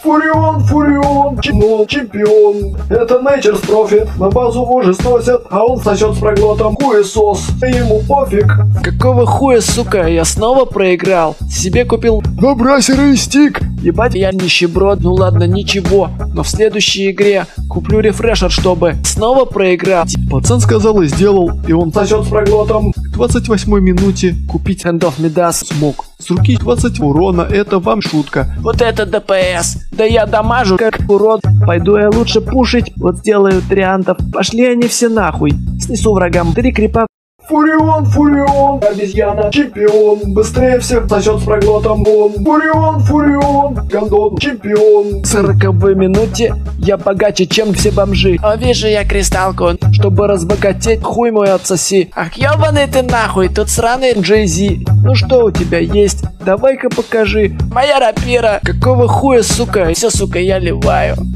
Фурион, чемпион. Это Nature's Profit. На базу уже сносят, а он сосет с проглотом хуесос. Ему пофиг. Какого хуя, сука, я снова проиграл? Себе купил Добрасерый стик. Ебать, я нищеброд, ну ладно, ничего. Но в следующей игре куплю рефрешер, чтобы снова проиграть. Пацан сказал и сделал, и он сосет с проглотом. К 28-й минуте купить Hand of Midas. смог. С руки 20 урона, это вам шутка. Вот это ДПС. Да я дамажу, как урод. Пойду я лучше пушить. Вот сделаю триантов. Пошли они все нахуй. Снесу врагам 3 крипа. Фурион, обезьяна, чемпион. Быстрее всех сосет с проглотом он. Фурион, гандон, чемпион. В 40-й минуте я богаче, чем все бомжи. А вижу я кристалку, чтобы разбогатеть, хуй мой отсоси. Ах, ёбаный ты нахуй, тут сраный Jay-Z. Ну что у тебя есть? Давай-ка покажи. Моя рапира. Какого хуя, сука? Все, сука, я ливаю.